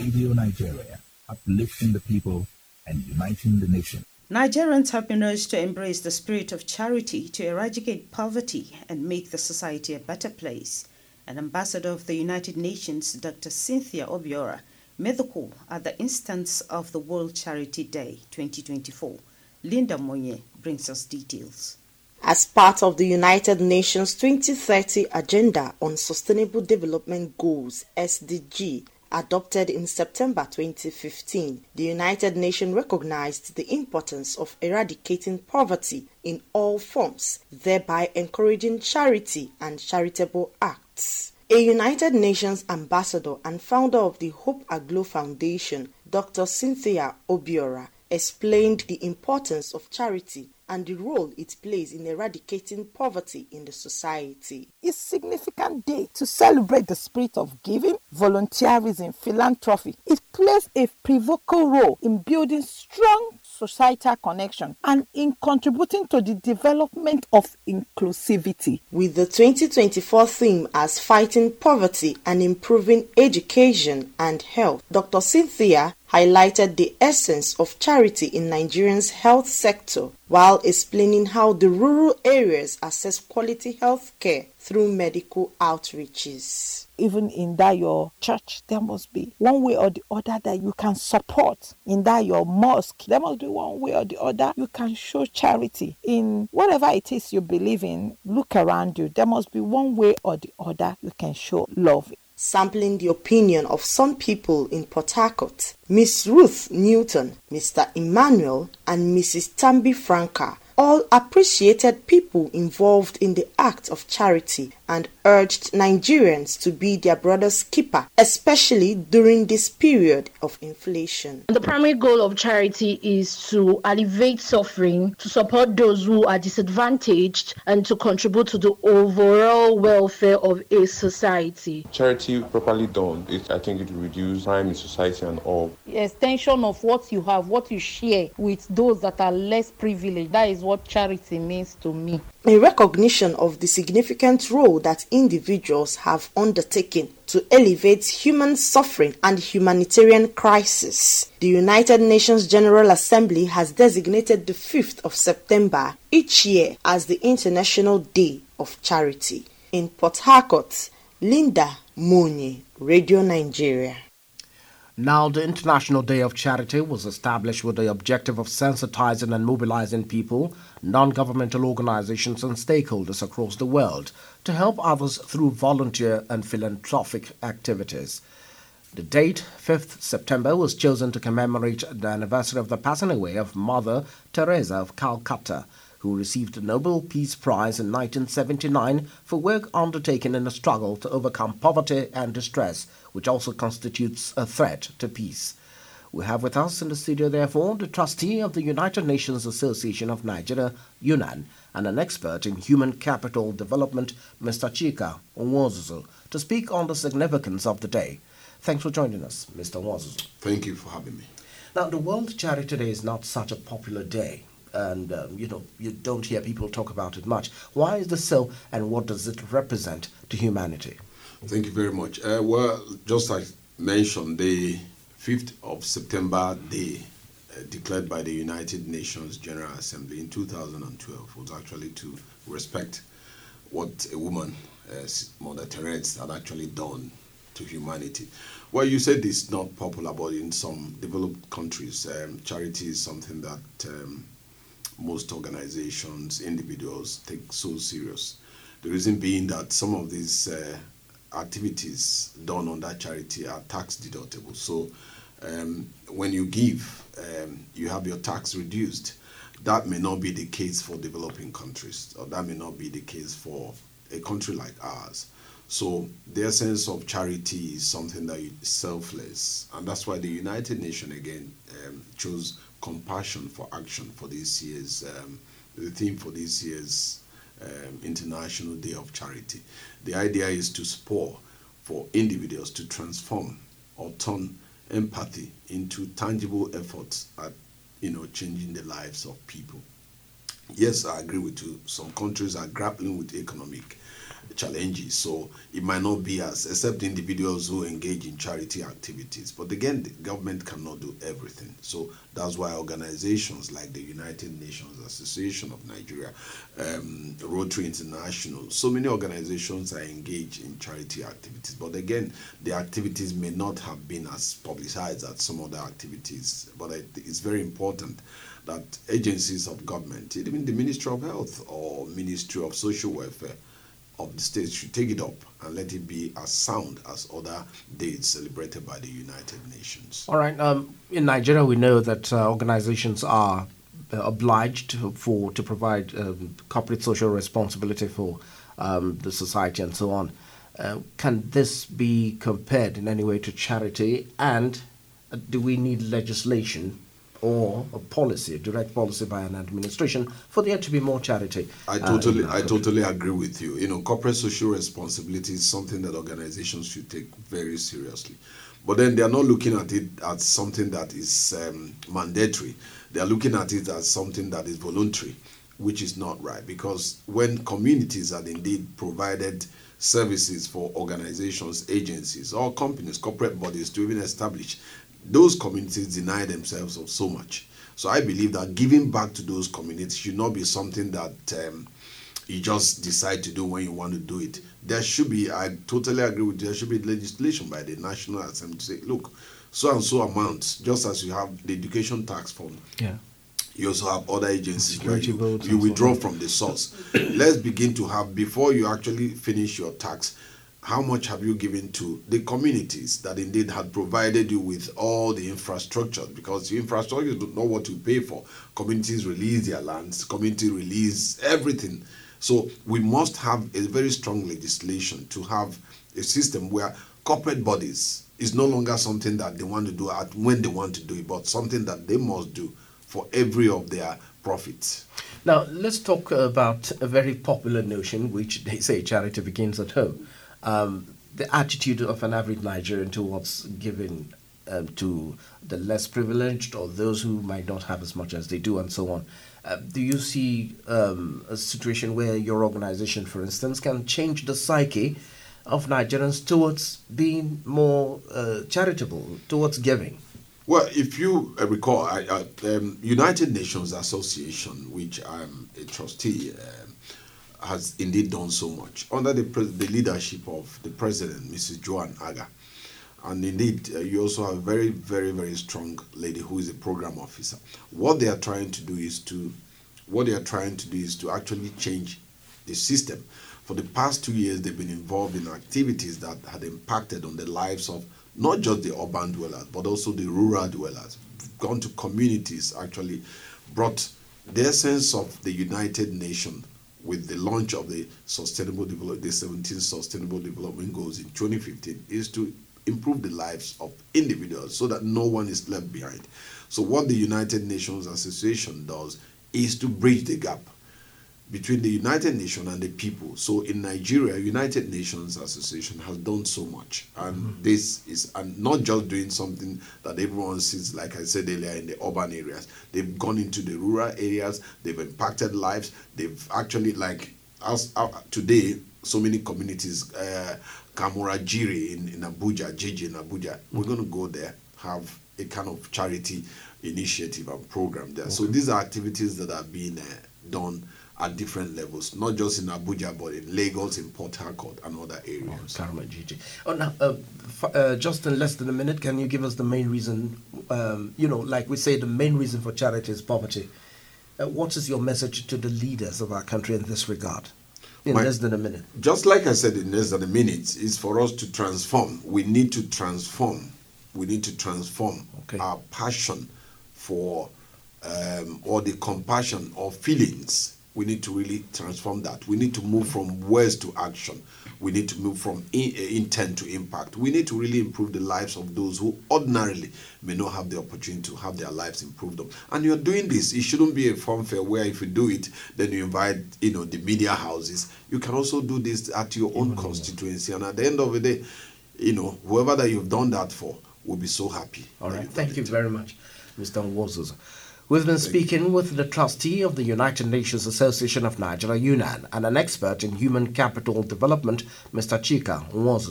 Radio Nigeria, uplifting the people and uniting the nation. Nigerians have been urged to embrace the spirit of charity to eradicate poverty and make the society a better place. An ambassador of the United Nations, Dr. Cynthia Obiora, made the call at the instance of the World Charity Day 2024. Linda Monye brings us details. As part of the United Nations 2030 Agenda on Sustainable Development Goals, SDG, adopted in September 2015, the United Nations recognized the importance of eradicating poverty in all forms, thereby encouraging charity and charitable acts. A United Nations ambassador and founder of the Hope Aglo Foundation, Dr. Cynthia Obiora, explained the importance of charity and the role it plays in eradicating poverty in the society. It's a significant day to celebrate the spirit of giving, volunteerism, philanthropy. It plays a pivotal role in building strong societal connection and in contributing to the development of inclusivity. With the 2024 theme as Fighting Poverty and Improving Education and Health, Dr. Cynthia highlighted the essence of charity in Nigeria's health sector while explaining how the rural areas access quality health care through medical outreaches. Even in that your church, there must be one way or the other that you can support. In that your mosque, there must be one way or the other you can show charity. In whatever it is you believe in, look around you. There must be one way or the other you can show love. Sampling the opinion of some people in Port Harcourt, Miss Ruth Newton, Mr. Emmanuel, and Mrs. Tambi Franca all appreciated people involved in the act of charity and urged Nigerians to be their brother's keeper, especially during this period of inflation. The primary goal of charity is to alleviate suffering, to support those who are disadvantaged, and to contribute to the overall welfare of a society. Charity properly done, I think it will reduce crime in society and all. The extension of what you have, what you share with those that are less privileged, that is what charity means to me. In recognition of the significant role that individuals have undertaken to alleviate human suffering and humanitarian crisis, the United Nations General Assembly has designated the 5th of September each year as the International Day of Charity. In Port Harcourt, Linda Monye, Radio Nigeria. Now, the International Day of Charity was established with the objective of sensitizing and mobilizing people, non-governmental organizations and stakeholders across the world to help others through volunteer and philanthropic activities. The date, 5th September, was chosen to commemorate the anniversary of the passing away of Mother Teresa of Calcutta, who received the Nobel Peace Prize in 1979 for work undertaken in a struggle to overcome poverty and distress, which also constitutes a threat to peace. We have with us in the studio, therefore, the trustee of the United Nations Association of Nigeria, UNAN, and an expert in human capital development, Mr. Chika Nwozuzu, to speak on the significance of the day. Thanks for joining us, Mr. Nwozuzu. Thank you for having me. Now, the World Charity Day is not such a popular day, and you don't hear people talk about it much. Why is this so, and what does it represent to humanity? Thank you very much. Well, just like mentioned, the 5th of September Day declared by the United Nations General Assembly in 2012 was actually to respect what a woman, Mother Teresa, had actually done to humanity. Well, you said it's not popular, but in some developed countries, charity is something that most organizations, individuals take so serious. The reason being that some of these activities done under charity are tax deductible. So when you give, you have your tax reduced. That may not be the case for developing countries, or that may not be the case for a country like ours. So their sense of charity is something that is selfless. And that's why the United Nations, again, chose compassion for action for this year's, the theme for this year's International Day of Charity. The idea is to spur for individuals to transform or turn empathy into tangible efforts at changing the lives of people. Yes, I agree with you. Some countries are grappling with economic challenges. So it might not be as, except individuals who engage in charity activities. But again, the government cannot do everything. So that's why organizations like the United Nations Association of Nigeria, Rotary International, so many organizations are engaged in charity activities. But again, the activities may not have been as publicized as some other activities. But it's very important that agencies of government, even the Ministry of Health or Ministry of Social Welfare of the state, should take it up and let it be as sound as other days celebrated by the United Nations. All right. In Nigeria, we know that organizations are obliged to provide corporate social responsibility for the society and so on. Can this be compared in any way to charity? And do we need legislation or a policy, a direct policy by an administration for there to be more charity? I totally agree with you. You know, corporate social responsibility is something that organizations should take very seriously. But then they are not looking at it as something that is mandatory. They are looking at it as something that is voluntary, which is not right. Because when communities had indeed provided services for organizations, agencies, or companies, corporate bodies to even establish, those communities deny themselves of so much. So I believe that giving back to those communities should not be something that you just decide to do when you want to do it. There should be, I totally agree with you, there should be legislation by the National Assembly to say, look, so and so amounts, just as you have the education tax fund. Yeah. You also have other agencies where you withdraw from the source. Let's begin to have, before you actually finish your tax, how much have you given to the communities that indeed had provided you with all the infrastructure? Because the infrastructure is not what you pay for. Communities release their lands, community release everything. So we must have a very strong legislation to have a system where corporate bodies is no longer something that they want to do at when they want to do it, but something that they must do for every of their profits. Now, let's talk about a very popular notion, which they say charity begins at home. The attitude of an average Nigerian towards giving to the less privileged or those who might not have as much as they do and so on. Do you see a situation where your organization, for instance, can change the psyche of Nigerians towards being more charitable, towards giving? Well, if you recall, United Nations Association, which I'm a trustee, has indeed done so much under the leadership of the president, Mrs. Joan Aga. And indeed, you also have a very, very, very strong lady who is a program officer. What they are trying to do is to actually change the system. For the past 2 years, they've been involved in activities that had impacted on the lives of not just the urban dwellers, but also the rural dwellers. Gone to communities, actually brought the essence of the United Nations with the launch of the 17 Sustainable Development Goals in 2015 is to improve the lives of individuals so that no one is left behind. So what the United Nations Association does is to bridge the gap between the United Nations and the people. So in Nigeria, United Nations Association has done so much. And this is not just doing something that everyone sees, like I said earlier, in the urban areas. They've gone into the rural areas, they've impacted lives, they've actually, like today, so many communities, Kamurajiri in Abuja, Jiji in Abuja, we're going to go there, have a kind of charity initiative and program there. Okay. So these are activities that are being done at different levels, not just in Abuja, but in Lagos, in Port Harcourt, and other areas. Now, just in less than a minute, can you give us the main reason, like we say, the main reason for charity is poverty. What is your message to the leaders of our country in this regard? Less than a minute. Just like I said, in less than a minute, is for us to transform. We need to transform. Our passion for, or the compassion or feelings. We need to really transform that. We need to move from words to action. We need to move from intent to impact. We need to really improve the lives of those who ordinarily may not have the opportunity to have their lives improved. And you're doing this. It shouldn't be a funfair where if you do it, then you invite, the media houses. You can also do this at your own constituency. And at the end of the day, whoever that you've done that for will be so happy. All right. Thank you very much, Mr. Nwozuzo. We've been speaking with the trustee of the United Nations Association of Nigeria, UNAN, and an expert in human capital development, Mr. Chika Nwozu.